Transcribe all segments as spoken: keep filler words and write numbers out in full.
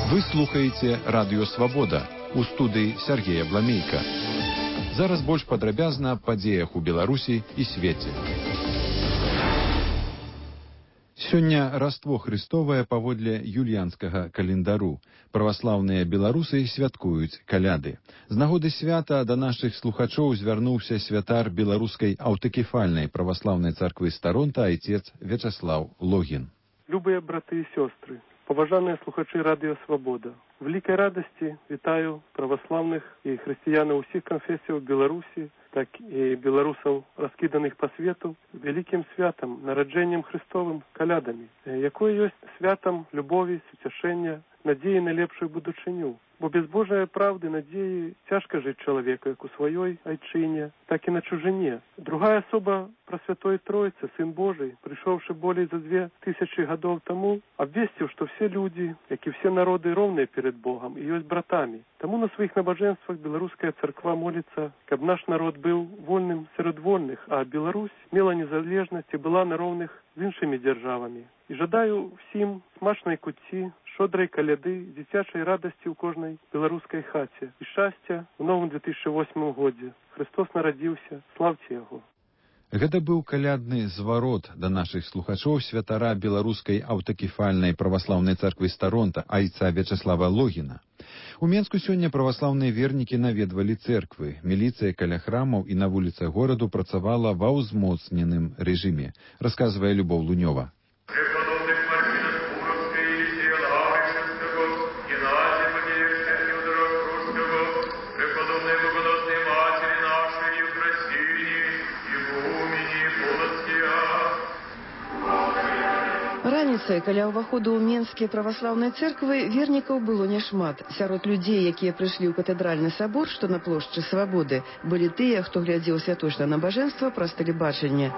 Вы слухаеце Радыё Свабода. У студыі Сергея Бламейка. Зараз больш падрабязна аб падзеях у Беларусі і свеце. Сёння Раство Христовае паводле юліянскага календару. Праваслаўныя беларусы святкуюць каляды. З нагоды свята да нашых слухачоў звярнуўся святар беларускай аўтакефальнай праваслаўнай царквы Старонта айцец Вячаслаў Логін. Любыя браты і сёстры, поважаныя слухачы Радыё Свабода, в великой радости вітаю православных и христиан усіх конфессий Беларуси, так и белорусов, раскиданных по свету, великим святом, народжением Христовым, колядами, якое есть святом любови, суцешения, надеи на лепшую будучыню. Бо без Божої правди, надії, тяжко жити чоловіку, як у своїй айчині, так і на чужині. Другая особа Пресвятой Троицы, Сын Божий, пришедший более за две тысячи годов тому, обвестил, что все люди, как и все народы, ровные перед Богом и есть братами. Тому на своих набоженствах Белорусская церква молится, чтобы наш народ был вольным среди вольных, а Беларусь имела незалежность и была на ровных с іншими державами. І жадаю всім смачної кутці, шодрої коляди, дитячої радості у кожній білоруській хаті і щастя у новому дві тисячі восьмому году. Христос народився, славьте Його. Гэта быў калядны зварот да нашых слухачоў святара беларускай аўтакефальнай праваслаўнай царквы Старонта айца Вячаслава Логіна. У Менску сёння праваслаўныя вернікі наведвалі цэрквы. Міліцыя каля храмаў і на вуліцах гораду працавала ва ўзмоцненым рэжыме, расказвае Любоў Лунёва. Раніцай каля ўваходу ў менскія праваслаўныя цэрквы вернікаў было няшмат. Сярод людзей, якія прыйшлі ў катэдральны сабор, што на плошчы Свабоды, былі тыя, хто глядзеў святочнае набажэнства праз тэлебачанне.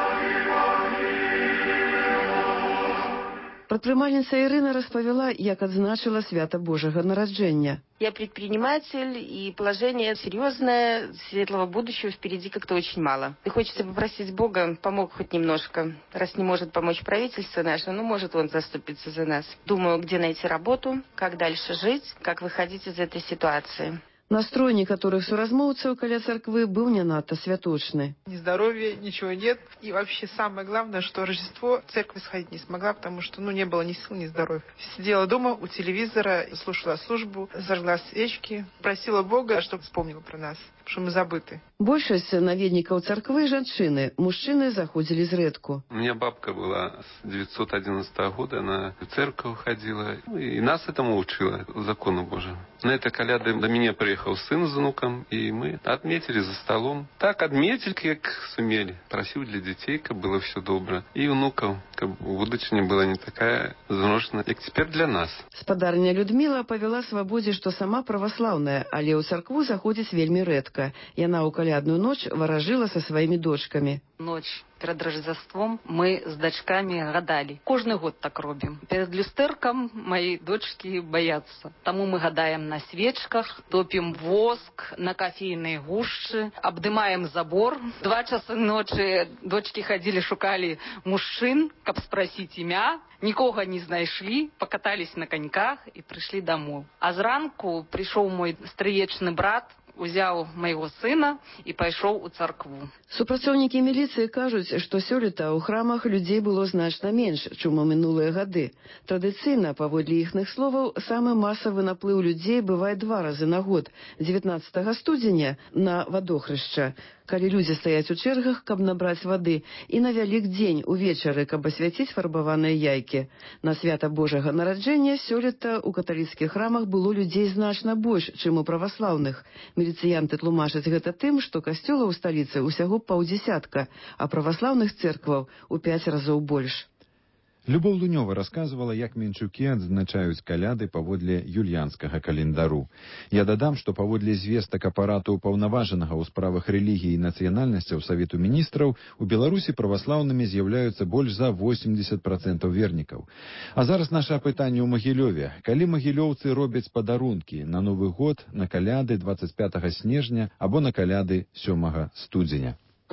Прадпрымальніца Ірына распавяла, як адзначыла свята Божага нараджэння. Я предприниматель, и положение серьезное, светлого будущего впереди как-то очень мало. И хочется попросить Бога, помог хоть немножко. Раз не может помочь правительство наше, ну, может он заступиться за нас. Думаю, где найти работу, как дальше жить, как выходить из этой ситуации. Настрой некоторых суразмоўцаў каля царквы быў не надта святочны. Ни здоровья, ничего нет. И вообще самое главное, что Рождество в церковь сходить не смогла, потому что ну, не было ни сил, ни здоровья. Сидела дома у телевизора, слушала службу, зажгла свечки, просила Бога, чтобы вспомнил про нас, что мы забыты. Большасць наведнікаў царквы жанчыны, мужчыны заходзілі зрэдку. У меня бабка была с девятьсот одиннадцатого года, она в церковь ходила, и нас этому учила, закону Божию. На этой коляды до меня приехал сын с внуком, и мы отметили за столом. Так отметили, как сумели. Просил для детей, как было все добро. И внуков, как будучыня была не такая заношена, как теперь для нас. Спадарня Людмила павяла Свабодзе, што сама праваслаўная, але ў царкву заходзіць вельмі рэдка. Яна ў калядную ноч варажыла са сваімі дочкамі. Ночь перед Рождеством мы с дочками гадали. Кожный год так робим. Перед люстерком мои дочки боятся. Тому мы гадаем на свечках, топим воск на кофейные гущи, обдымаем забор. Два часа ночи дочки ходили, шукали мужчин, каб спросить имя. Никого не знайшли, покатались на коньках и пришли домой. А зранку пришел мой стрыечный брат, узяў майго сына і пайшоў у царкву. Супрацоўнікі міліцыі кажуць, што сёлета ў храмах людзей было значна менш, чым у мінулыя гады. Традыцыйна, паводле іхных словаў, самы масавы наплыў людзей бывае два разы на год. дзевятнаццатага студзеня на вадохрышча, калі людзі стаяць у чэргах, каб набраць вады, і на вялік дзень увечары, каб асвяціць фарбаваныя яйкі. На свята Божага нараджэння сёлета ў каталіцкіх храмах было людзей значна больш, чым у праваслаўных. Міліцыянты тлумачаць гэта тым, што касцёлаў у сталіцы ўсяго паўдзесятка, а праваслаўных цэркваў у пяць разоў больш. Любоў Лунёва расказвала, як менчукі адзначаюць каляды паводле юліянскага календару. Я дадам, што паводле звестак апарату паўнаважанага ў справах рэлігіі і нацыянальнасцяў Савету міністраў, у Беларусі праваслаўнымі з'яўляюцца больш за восемьдесят процентов вернікаў. А зараз наша апытанне ў Магілёве. Калі магілёўцы робяць падарункі на Новы год, на каляды двадцать пятого снежня або на каляды сёмага студзеня?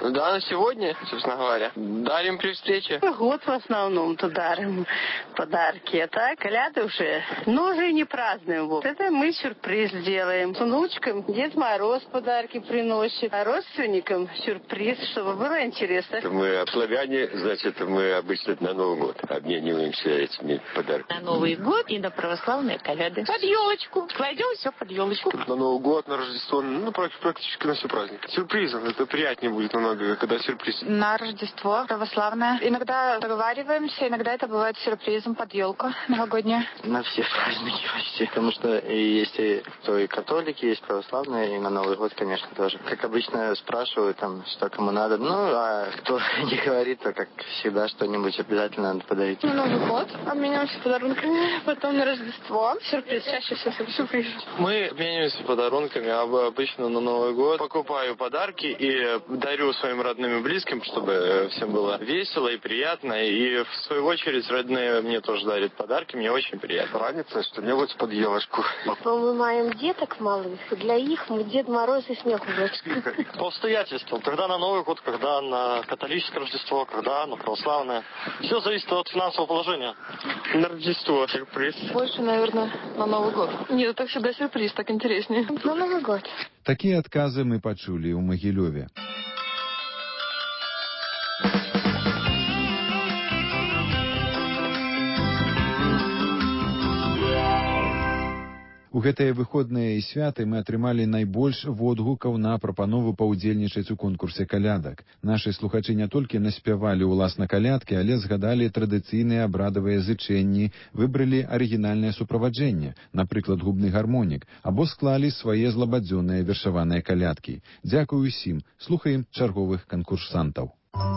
Да, на сегодня, собственно говоря, дарим при встрече. Год в основном-то дарим подарки, а так коляды уже, ну, уже не празднуем. Вот. Это мы сюрприз делаем. С внучкам Дед Мороз подарки приносит, а родственникам сюрприз, чтобы было интересно. Мы славяне, значит, мы обычно на Новый год обмениваемся этими подарками. На Новый год и на православные коляды. Под елочку. Кладем все под елочку. На Новый год, на Рождество, ну, практически на все праздники. Сюрпризом. Это приятнее будет намного, когда сюрприз. На Рождество православное. Иногда договариваемся, иногда это бывает сюрпризом под елку новогоднюю. На все праздники почти. Потому что есть и, то и католики, есть православные, и на Новый год, конечно, тоже. Как обычно спрашивают, там, что кому надо. Ну, а кто не говорит, то, как всегда, что-нибудь обязательно надо подарить. На Новый год обмениваемся подарунками, потом на Рождество. Сюрприз, чаще всего сюрприз. Мы обмениваемся подарунками, а обычно на Новый год покупаю подарки и дарю своим родным и близким, чтобы всем было весело и приятно. И в свою очередь родные мне тоже дарят подарки, мне очень приятно. Разница, что мне вот под елочку. Мы маем деток малых, для их мы Дед Мороз и снег уже. По обстоятельствам. Когда на Новый год, когда на католическое Рождество, когда на православное. Все зависит от финансового положения. На Рождество сюрприз. Больше, наверное, на Новый год. Нет, так всегда сюрприз, так интереснее. На Новый год. Такія адказы мы пачулі ў Магілёве. У гэтыя выходныя і святы мы атрымалі найбольш водгукаў на прапанову паўдзельнічаць у конкурсе калядак. Нашы слухачы не толькі наспявалі ўласна калядкі, але згадалі традыцыйныя абрадавыя зычэнні, выбралі арыгінальнае суправаджэнне, напрыклад, губны гармонік, або склалі свае злабадзённыя вершаваныя калядкі. Дзякую ўсім. Слухаем чарговых канкурсантаў.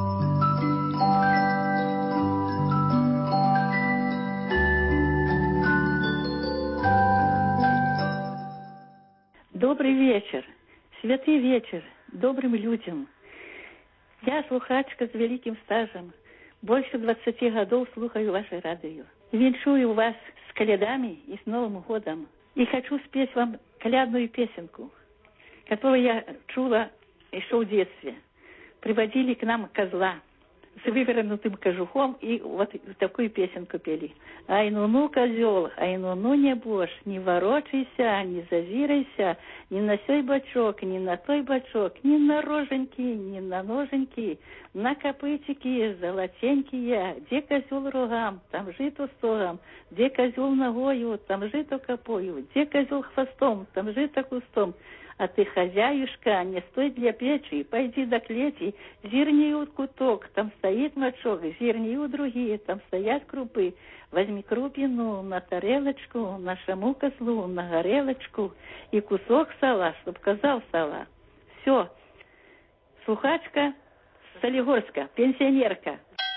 Добрый вечер, святый вечер добрым людям. Я слухачка с великим стажем. Больше двадцати годов слухаю ваше радио. Венчую вас с колядами и с Новым годом. И хочу спеть вам колядную песенку, которую я чула еще в детстве. Приводили к нам козла с вывернутым кожухом и вот такую песенку пели. Ай, ну-ну, козел, ай, ну-ну, небось, не ворочайся, не зазирайся, ни на сей бочок, ни на той бочок, ни на роженьки, ни на ноженьки, на копытики золотенькие, где козел рогам, там жито стогом, где козел ногою, там жито копою, где козел хвостом, там жито кустом. А ты, хозяюшка, не стой для печи, пойди до клети, зерни у куток, там стоит мочок, зерни у другие, там стоят крупы. Возьми крупину на тарелочку, нашему козлу на горелочку и кусок сала, чтоб казал сала. Все. Слухачка Солигорска, пенсионерка.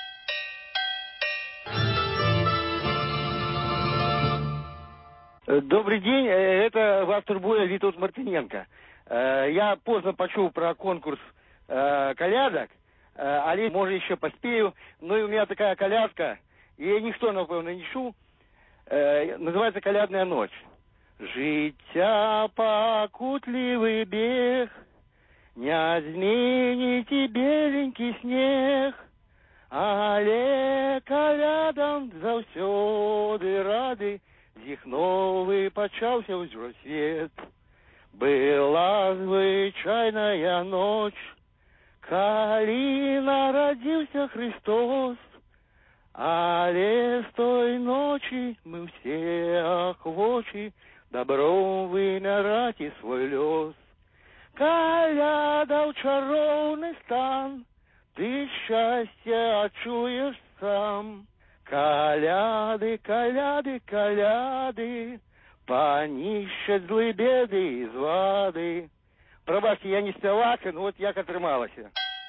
Добрый день, это вас турбует Витут Мартыненко. Я поздно почув про конкурс колядок, але, может, еще поспею. Ну и у меня такая колядка, и ніхто, напевно, не чув, называется «Колядная ночь». Життя покутливый бег, не змініць беленький снег, але колядам заўсёды рады, з іх новы пачаўся ўжо свет. Была звычайная ноч, калі нарадзіўся Христос, але з той ночі мы все ахвочі добром вымяраць і свой лёс. Калядаў чароўны стан, ты шчасце адчуеш сам. Коляды, коляды, коляды, понищать злые беды из воды. Пробачьте, я не спевак, но вот як атрымалася.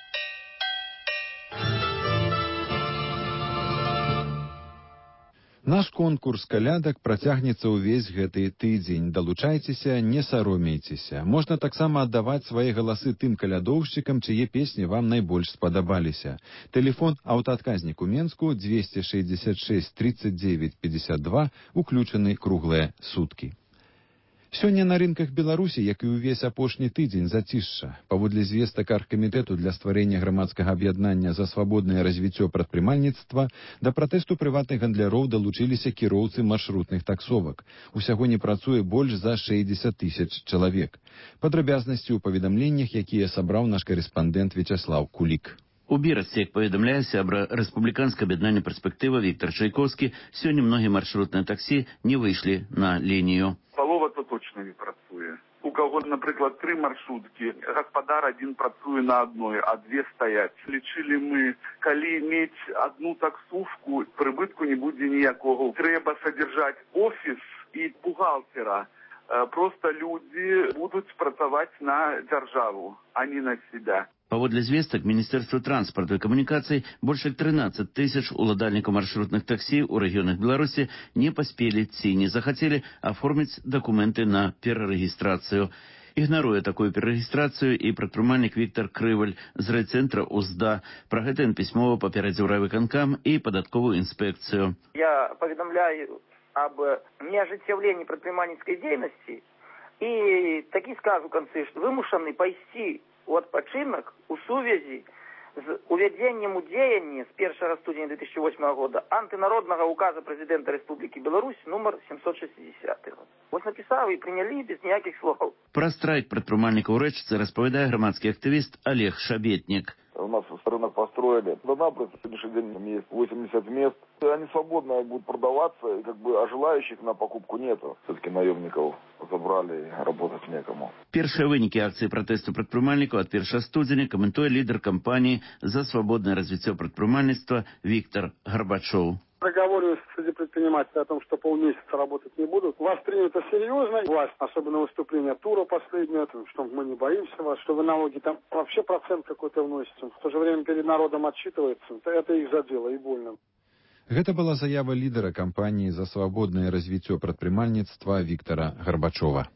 Наш конкурс калядак працягнецца ўвесь гэты тыдзень. Далучайцеся, не саромейцеся. Можна таксама аддаваць свае галасы тым калядоўшчыкам, чые песні вам найбольш спадабаліся. Тэлефон аўтаадказнік у Менску двести шестьдесят шесть тридцать девять пятьдесят два, уключаны круглыя суткі. Сёння на рынках Беларусі, як і ўвесь апошні тыдзень, зацішша. Паводле звестак аргкамітэту для стварэння грамадскага аб'яднання за свабоднае развіццё прадпрымальніцтва, да пратэсту прыватных гандляроў далучыліся кіроўцы маршрутных таксовак. Усяго не працуе больш за шэсцьдзесят тысяч чалавек. Падрабязнасці ў паведамленнях, якія сабраў наш карэспандэнт Вячаслаў Кулік. У Берасці, як паведамляе сябра рэспубліканскае аб'яднанне перспектыва Віктор Чайковскі, сёння многія маршрутныя таксі не выйшлі на лінію. Палова то точно не працуе. У каго, напрыклад, тры маршруткі, гаспадар адзін працуе на адной, а две стаяць. Лічылі мы, калі мець адну таксówку, прыбытку не будзе ніякого. Трэба садзяржаць офіс і бухгалтера. Просто людзі будуць працаваць на дзяржаву, а не на себя. Паводле звестак Міністэрства транспарту і камунікацый больш як трынаццаць тысяч уладальнікаў маршрутных таксі ў рэгіёнах Беларусі не паспелі ці не захацелі аформіць дакументы на перарэгістрацыю. Ігнаруе такую перарэгістрацыю і прадпрымальнік Віктор Крываль з райцэнтра УЗДА. Пра гэта ён пісьмова паперадзіў райвыканкам і падатковую інспекцыю. Я паведамляю об неожыццяўленні прадпрымальніцкай дзейнасці і такі скажу ў канцы, што вымушаны пайсці у адпачынак у сувязі з увядзеннем у дзеянні з першага студзеня две тысячи восьмого года антынароднага указа прэзідэнта Рэспублікі Беларусь нумар семьсот шестьдесят. Вось напісаў і прынялі без ніякіх слов. Пра страйк прадпрымальнікаў ў рэчцы распавядае грамадскі актывіст Олег Шабетнік. У нас рынок построили. Да, на сегодняшний день есть восемьдесят мест. Они свободно будут продаваться, и как бы, а желающих на покупку нету. Все-таки наемников забрали, работать некому. Першыя вынікі акцыі пратэсту прадпрымальнікаў ад першага студзеня каментуе лідар кампаніі за свабоднае развіццё прадпрымальніцтва Віктор Гарбачоў. Договариваюсь среди предпринимателей о том, что полмесяца работать не будут. Воспринято серьезно. Власть, особенно выступление тура последнее, что мы не боимся вас, что вы налоги там вообще процент какой-то вносите. В то же время перед народом отчитывается. Это их задело и больно. Гэта была заява лідара кампаніі за свабоднае развіццё прадпрымальніцтва Віктора Гарбачова.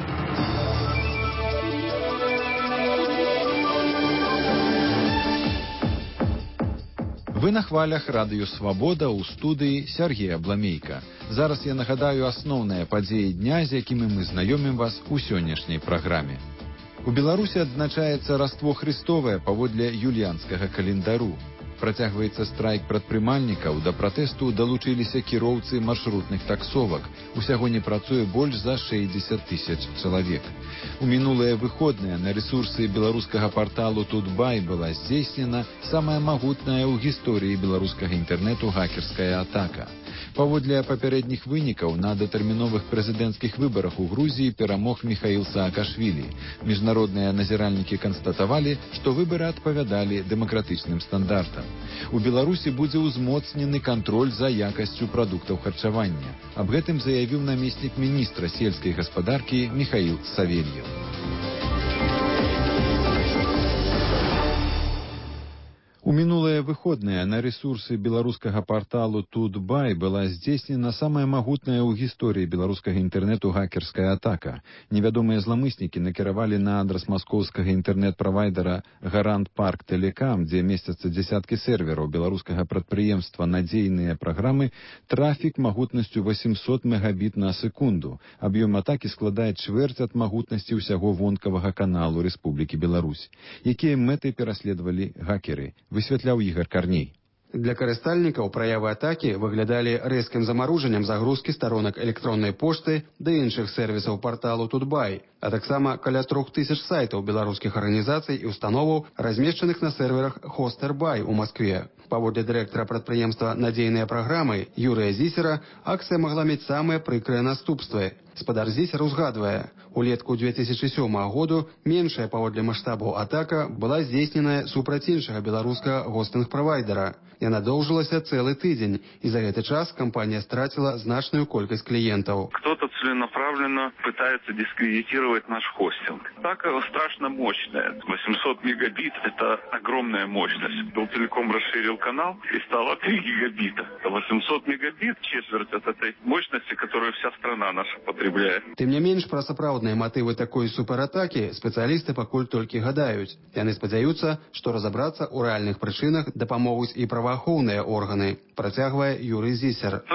Вы на хвалях радыё «Свабода» ў студыі Сергея Бламейка. Зараз я нагадаю асноўныя падзеі дня, з якімі мы знаёмім вас у сённяшняй праграме. У Беларусі адзначаецца Раство Христовае паводле юліянскага календару. Працягваецца страйк прадпрымальнікаў, да пратэсту далучыліся кіроўцы маршрутных таксовак. Усяго не працуе больш за шэсцьдесят тысяч чалавек. У мінулыя выходныя на рэсурсы беларускага парталу Тутбай была здзейснена самая магутная ў гісторыі беларускага інтэрнэту хакерская атака. Паводле папярэдніх вынікаў на датэрміновых прэзідэнцкіх выбарах у Грузіі перамог Міхаіл Саакашвілі. Міжнародныя назіральнікі канстатавалі, што выбары адпавядалі дэмакратычным стандартам. У Беларусі будзе ўзмоцнены кантроль за якасцю прадуктаў харчавання. Аб гэтым заявіў намеснік міністра сельскай гаспадаркі Міхаіл Савельев. У мінулыя выходныя на рэсурсы беларускага парталу Тутбай была здзейснена самая магутная ў гісторыі беларускага інтэрнэту хакерская атака. Невядомыя зламыснікі накіравалі на адрас маскоўскага інтэрнэт-правайдера Гарант Парк Тэлекам, дзе месцяцца дзесяткі сервераў беларускага прадпрыемства надзейныя праграмы, трафік магутнасцю восемьсот мегабіт на секунду. Аб'ём атакі складае чвэрць ад магутнасці ўсяго вонкавага каналу Рэспублікі Беларусь. Якія мэты пераследавалі хакеры? Высвятляў Ігор Карней. Для карыстальнікаў праявы атакі выглядалі рэзкім замарожаннем загрузкі старонак электроннай пошты ды іншых сервісаў парталу Тутбай, а таксама каля трох тысяч сайтаў беларускіх арганізацый і установаў, размешчаных на серверах Хостербай у Маскве. Паводле дырэктара прадпрыемства «Надзейныя праграмы» Юрыя Зісера, акцыя магла мець самыя прыкрыя наступствы. Спадар Зісер узгадвае, улетку две тысячи сёмага году меншая паводле маштабаў атака была здзейсненая супраць іншага беларускага гостынг-правайдера. Яна доўжылася цэлы тыдзень, і за гэты час кампанія страціла значную колькасць клиентов. Кто-то целенаправленно пытается дискредитировать наш хостинг. Атака страшно мощная. восемьсот мегабит – это огромная мощность. Белтелеком расширил канал и стало три гигабита. восемьсот мегабит – четверть от этой мощности, которую вся страна наша потребляет. Тым не менш, пра сапраўдныя матывы такой суператакі спецыялісты пакуль толькі гадаюць. Яны спадзяюцца, што разабрацца ў рэальных прычынах дапамогуць і праваахоўныя органы, працягвае Юрый Зісер. То ли просто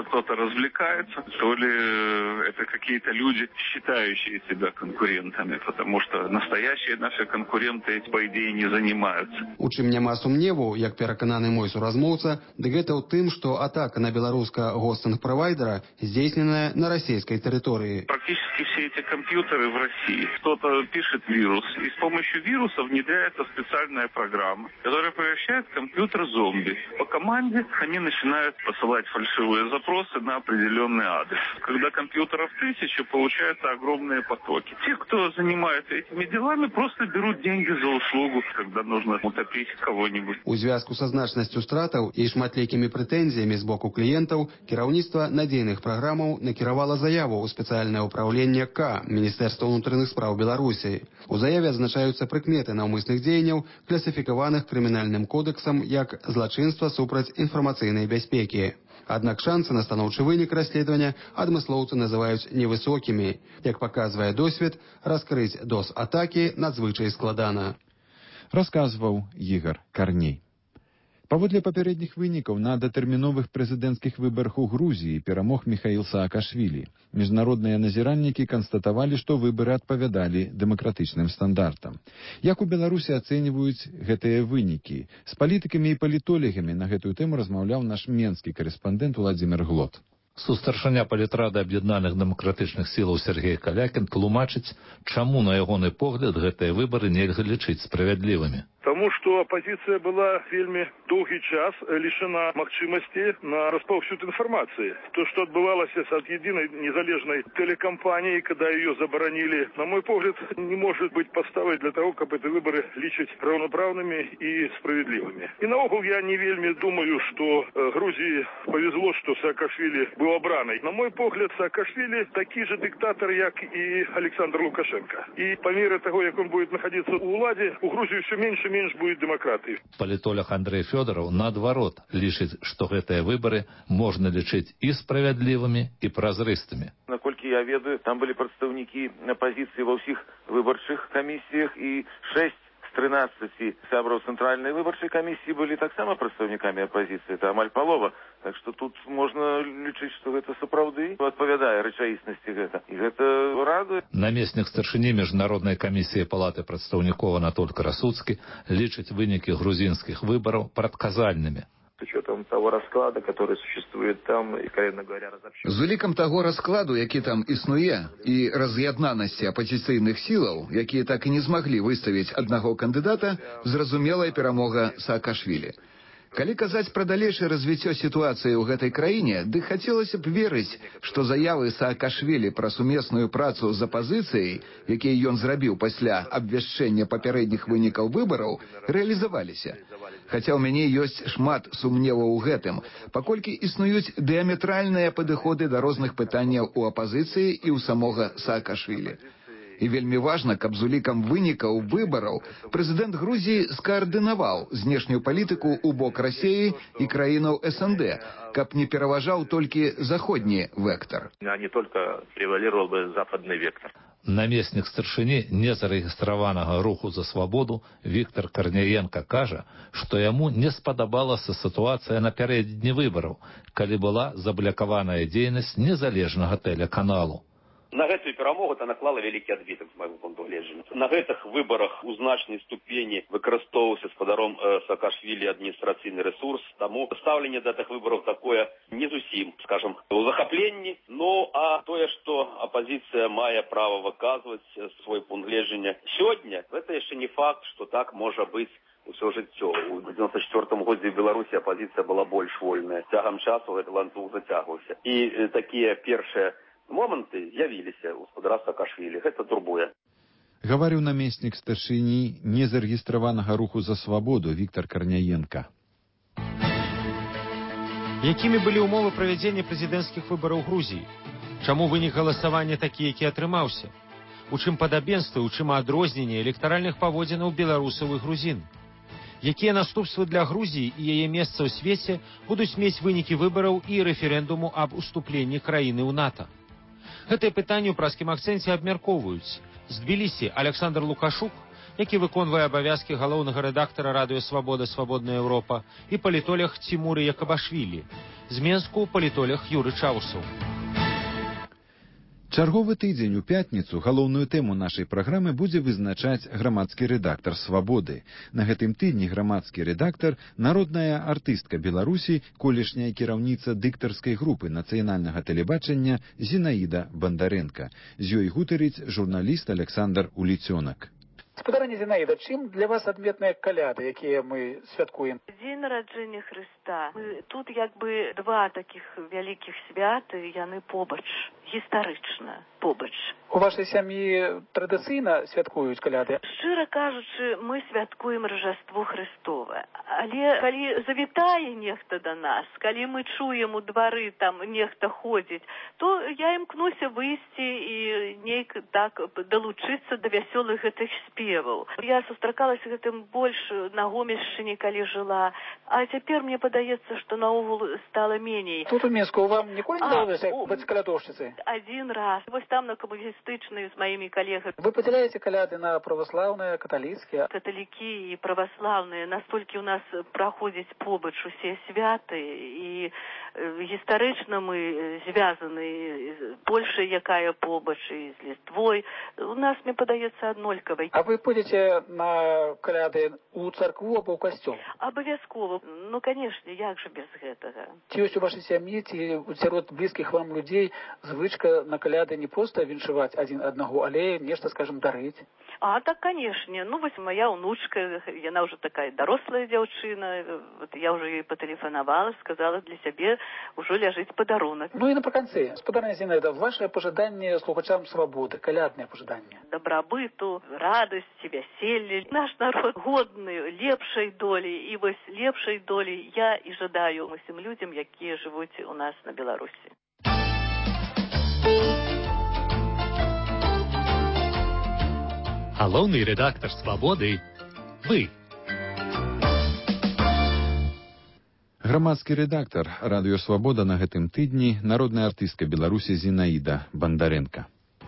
кто-то развлекается, то ли это какие-то люди, считающие себя конкурентами, потому что настоящие наши конкуренты, по идее, не занимаются. У чым няма сумневу, як перакананы мой суразмоўца, дык гэта ў тым, што атака на беларуска-гостинг-провайдера здзейсненая на расійскай тэрыторыі. Практически все эти компьютеры в России. Кто-то пишет вирус, и с помощью вируса внедряется специальная программа, которая превращает компьютер в зомби. По команде они начинают посылать фальшивые запросы на определенный адрес. Когда компьютеров тысячи, получаются огромные потоки. Те, кто занимается этими делами, просто берут деньги за услугу, когда нужно утопить кого-нибудь. У звязку са значнасцю стратаў і шматлікімі прэтэнзіямі з боку кліентаў кіраўніцтва надзейных праграмаў накіравала заяву ў спецыяльнае ўпраўленне К Міністэрства ўнутраных спраў Беларусі. У заяве адзначаюцца прыкметы наўмысных дзеянняў, класіфікаваных крымінальным кодэксам як злачынства супраць інфармацыйнай бяспекі. Аднак шансы на станоўчы вынік расследавання адмыслоўцы называюць невысокімі. Як паказвае досвед, раскрыць дос-атакі надзвычай складана. Расказваў Ігор Карней. Паводле папярэдніх вынікаў на датэрміновых прэзідэнцкіх выбарах у Грузіі перамог Міхаіл Саакашвілі. Міжнародныя назіраннікі канстатавалі, што выбары адпавядалі дэмакратычным стандартам. Як у Беларусі ацэньваюць гэтыя вынікі? З палітыкамі і палітолагамі на гэтую тэму размаўляў наш менскі карэспандэнт Уладзімір Глот. Сустаршыня палітрады аб'яднаных дэмакратычных сілаў Сергей Калякін тлумачыць, чаму, на ягоны погляд, гэтыя выбары нельга лічыць справядлівымі. Тому что оппозиция была вельми долгий час лишена магчимости на распаўсюд информации. То, что отбывалось от единой незалежной телекомпании, когда ее заборонили, на мой погляд, не может быть подставой для того, чтобы эти выборы лічить равноправными и справедливыми. И наогул я не вельми думаю, что Грузии повезло, что Саакашвили был обраной. На мой погляд, Саакашвили такий же диктатор, як и Александр Лукашенко. И по мере того, как он будет находиться у влади, у Грузии все меньше менш будет дэмакратыі. Палітолог Андрей Фёдоров, наадварот, лічыць, што гэтыя выбары можна лічыць і справядлівымі, і празрыстымі. Наколькі я ведаю, там былі прадстаўнікі апазіцыі ва ўсіх выбарчых камісіях, і шэсць з трынаццаці сябраў цэнтральнай выбарчай камісіі былі таксама прадстаўнікамі апазіцыі. Это амаль палова. Так што тут можна лічыць, што гэта сапраўды адпавядае рэчаіснасці гэта. І гэта радуе. Намеснік старшыні Міжнароднай камісіі Палаты прадстаўнікоў Анатоль Красуцкі лічыць вынікі грузінскіх выбараў прадказальнымі. С учетом того расклада, который существует там, и, откровенно говоря, разобщен. З улікам таго раскладу, які там існуе, і раз'яднанасці апозіцыйных сілаў, якія так і не змаглі выставіць аднаго кандыдата, зразумелая перамога Саакашвілі. Калі казаць пра далейшае развіццё сітуацыі ў гэтай краіне, дык хацелася б верыць, што заявы Саакашвілі пра сумесную працу з апазіцыяй, якія ён зрабіў пасля абвяшчэння папярэдніх вынікаў выбараў, рэалізаваліся. Хаця ў мяне ёсць шмат сумневаў у гэтым, паколькі існуюць дыаметральныя падыходы да розных пытанняў у апазіцыі і ў самога Саакашвілі. І вельмі важна, каб з улікам вынікаў выбараў прэзідэнт Грузіі скаардынаваў знешнюю палітыку ў бок Расіі і краінаў эс эн дэ, каб не пераважаў толькі заходні вектар. А не только превалировал бы западный вектор. Намеснік старшыні незарэгістраванага руху за свабоду Віктор Карняенка кажа, што яму не спадабалася сітуацыя напярэдадні выбараў, калі была заблакаваная дзейнасць незалежнага тэлеканалу. На гэтую перамогу это наклала вялікі адбітак з майго пункту гледжання. На гэтых выбарах у значнай ступені выкарыстоўваўся спадаром э, Саакашвілі адміністрацыйны рэсурс, таму стаўленне да гэтых выбараў такое не зусім, скажем, у захапленні. Ну а тое, што апазіцыя мае права выказваць свой пункт гледжання сёння, гэта яшчэ не факт, што так можа быць усё жыццё. У дзевяносто четвёртым годзе в Беларусі апазіцыя была больш вольная. Цягам часу гэты ланцуг зацягваўся. І э, такія першыя моманты з'явіліся ў спадара Саакашвілі. Гэта турбуе. Гаварыў намеснік старшыні незарэгістраванага руху за свабоду Віктор Карняенка. Якімі былі ўмовы правядзення прэзідэнцкіх выбараў Грузіі? Чаму вынік галасавання такі, які атрымаўся? У чым падабенства, у чым адрозненне электаральных паводзінаў беларусаў і грузін? Якія наступствы для Грузіі і яе месца ў свеце будуць мець вынікі выбараў і рэферэндуму аб уступленні краіны ў НАТО? Гэтае пытанне ў праскім акцэнце абмяркоўваюць. З Тбілісі Александр Лукашук, які выконвае абавязкі галоўнага рэдактара радыё «Свабода. Свабодная Еўропа», і палітолог Цімуры Якабашвілі. З Менску палітолог Юры Чаусаў. Чарговы тыдзень у пятніцу галоўную тэму нашай праграмы будзе вызначаць грамадскі рэдактар «Свабоды». На гэтым тыдні грамадскі рэдактар, народная артыстка Беларусі, колішняя кіраўніца дыктарскай групы нацыянальнага тэлебачання Зінаіда Бандарэнка. З ёй гутарыць журналіст Александр Уліцёнак. Спадарыня Зінаіда, чым для вас адметныя каляды, якія мы святкуем? Дзень нараджэння Хрыста. Тут як бы два такіх вялікіх святы, яны побач, гістарычна побач. У вашай сям'і традыцыйна святкуюць каляды? Шчыра кажучы, мы святкуем Рождество Христове. Але калі завітае нехта да нас, калі мы чуем у двары, там нехта ходзіць, то я імкнуся выйсці і нейк так далучыцца да вясёлых гэтых спеваў. Я сустракалася гэтым больш на Гомельшчыне, калі жыла, а цяпер мне падаецца, што наогул стала меней. Тут у Мінску вам ніколі не давалося быць калядоўшчыцай? Один раз. Вось там на камуністычнай з маімі калегамі. Вы падзяляеце каляды на праваслаўныя, каталіцкія? Каталікі і праваслаўныя, настолькі у нас праходзяць побач усе святы, і гістарычна мы звязаны Польшай, якая побач, і з Ліствой. У нас, мне падаецца, аднолькавай. А вы пойдзеце на каляды у царкву або ў касцёл? Абавязкова. Ну, канешне, як жа без гэтага? Ці ёсць у вашай сям'і, ці сярод блізкіх вам людзей звычка на каляды не проста віншаваць адзін аднаго, але нешта, скажем, дарыць? А, так, канешне. Ну, вось моя ўнучка, яна ўжо такая дарослая дзяўчына, вот я ўжо ёй патэлефанавала, сказала, для сябе ўжо ляжыць падарунак. Ну і напрыканцы, спадарня Зінаіда, ваше пажаданне слухачам свабоды, каляднае пажаданне? Дабрабыту, радасці, вяселля. Наш народ годны лепшай долі, і вось лепшай долі я і жадаю усім людзям, якія жывуць у нас на Беларусі. Галоўны рэдактар «Свабоды» – вы. Грамадскі рэдактар радыё «Свабода» на гэтым тыдні народная артыстка Беларусі Зінаіда Бандарэнка.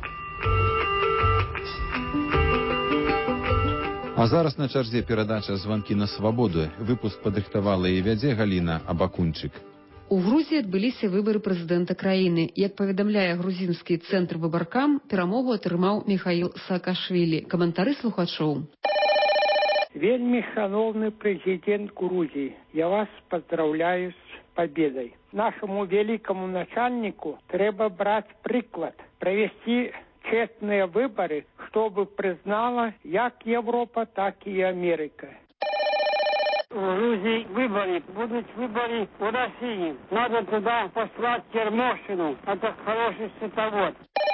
А зараз на чарзе перадача «Званкі на свабоду». Выпуск падрыхтавала і вядзе Галіна Абакунчык. У Грузіі адбыліся выбары прэзідэнта краіны. Як паведамляе грузінскі цэнтр выбаркам, перамогу атрымаў Міхаіл Саакашвілі. Каментары слухачоў. Вельмі шановны прэзідэнт Грузіі, я вас поздравляю с победой. Нашему великому начальнику треба брать приклад, провести честные выборы, чтобы признала як Европа, так и Америка. В Грузии выборы, будут выборы в России. Надо туда послать Чермошину, это хороший световод.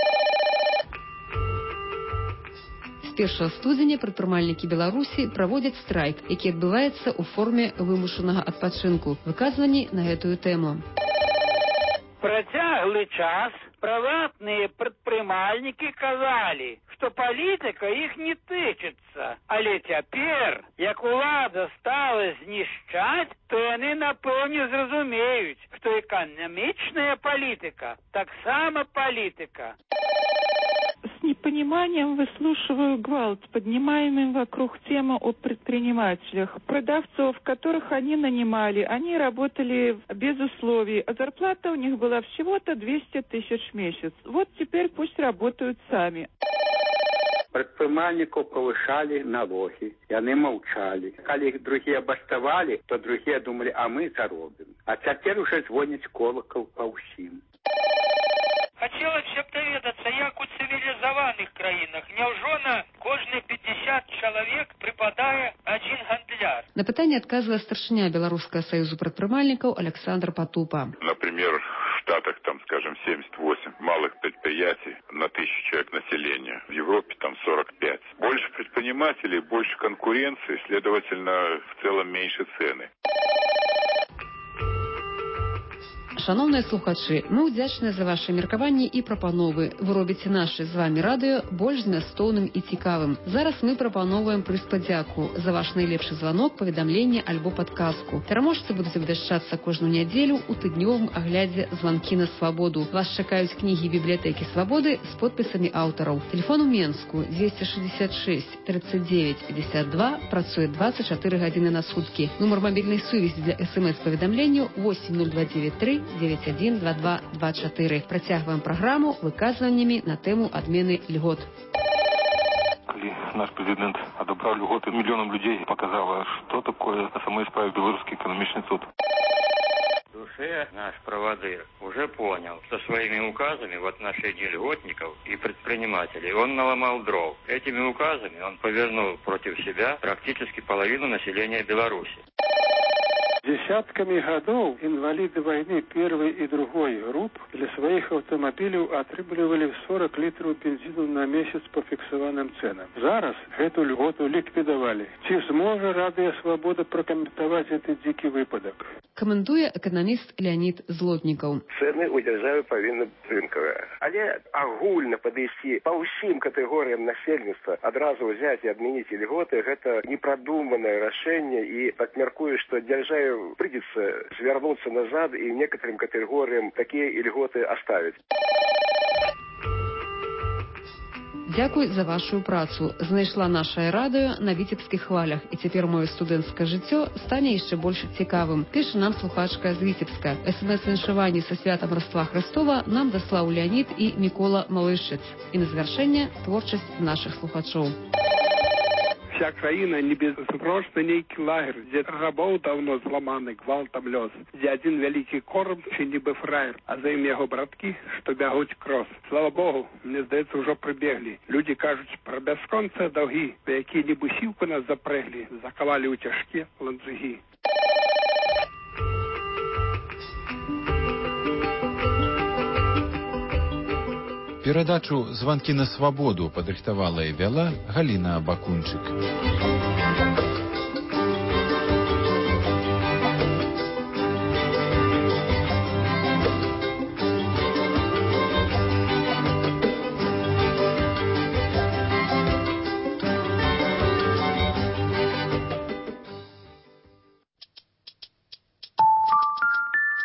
З першага студзеня прадпрымальнікі Беларусі праводзяць страйк, які адбываецца ў форме вымушанага адпачынку. Выказванні на гэтую тэму. Працяглы час прыватныя прадпрымальнікі казалі, што палітыка іх не тычыцца. Але цяпер, як улада стала знішчаць, то яны напэўне зразумеюць, што эканамічная палітыка таксама палітыка. С непониманием выслушиваю гвалт, поднимаемый вокруг темы о предпринимателях, продавцов, которых они нанимали. Они работали без условий, а зарплата у них была всего-то двести тысяч в месяц. Вот теперь пусть работают сами. Прадпрымальнікаў повышали налоги, и они молчали. Когда их другие бастовали, то другие думали, а мы заробим. А теперь уже звонит колокол по усім. Хотелось б даведацца, як у цивилизованных краінах, няўжо на кожны пятьдесят чалавек припадае один гандляр? На пытанне адказвае старшыня Беларускага саюзу прадпрымальнікаў Александр Патупа. Например, в Штатах, там, скажем, семьдесят восемь малых предприятий на тысячу человек населения. В Европе там сорок пять. Больше предпринимателей, больше конкуренции, следовательно, в целом меньше цены. Шановныя слухачы, мы ўдзячныя за ваши меркаванні і прапановы. Вы робіце нашы з вами радыё больш змястоўным і цікавым. Зараз мы прапановваем прыз падзяку за ваш найлепшы званок, паведамленне альбо падказку. Пераможцы будуць абвяшчацца кожную нядзелю ў тыднёвым аглядзе «Званкі на свабоду». Вас чакаюць кнігі бібліятэкі свабоды з подпісамі аўтараў. Телефон у Менску двести шестьдесят шесть тридцать девять пятьдесят два, працуе двадцать четыре гадзіны на суткі. Нумар мабільнай сувязі для эс-эм-эс-паведамленняў восемь ноль два девять три девять один два два два четыре. Працягваем праграму выказваннямі на тэму адмены льгот. Калі наш президент адабраў льготы мільёнам людзей, показала, что такое на самой справе белорусский экономичный суд. В душе наш праводыр уже понял, что своими указами в отношении льготников и предпринимателей он наломал дров. Этими указами он повернул против себя практически половину населения Беларуси. Десятками годов инвалиды войны первой и другой групп для своих автомобилей отрабатывали сорок литров бензина на месяц по фиксованным ценам. Зараз эту льготу ликвидовали. Ці зможа Радыё Свобода прокомментовать этот дикий выпадок? Каментуе экономист Леонид Злотников. Цены у державы повинны рынковые. Але агульно подойти по всем категориям насельництва, одразу взять и отменить льготы, это непродуманное решение, и подмеркую, что державе придется свернуться назад и некоторым категориям такие льготы оставить. Дзякуй за вашу працу. Знайшла нашае радыё на віцебскіх хвалях, і цяпер маё студэнцкае жыццё стане яшчэ больш цікавым. Піша нам слухачка з Віцебска. Эс-эм-эс-віншаванні са святам Раства Хрыстова нам даслаў Леонид і Мікола Малышыц. І на завяршэнне творчасць нашых слухачоў. Вся краіна не без просто нейкі лагер, дзе рабоў давно зламаны гвалтам лёс, дзе адзін вялікі кормчы нібы фраер, а за ім яго браткі, што бягуць крос. Слава Богу, мне здаецца, ўжо прыбеглі. Людзі кажуць пра бясконцыя даўгі, на якія нібы сілку нас запрэглі, закавалі ў цяжкія ланцугі. Перадачу «Званкі на свабоду» падрыхтавала і вяла Галіна Бакунчык.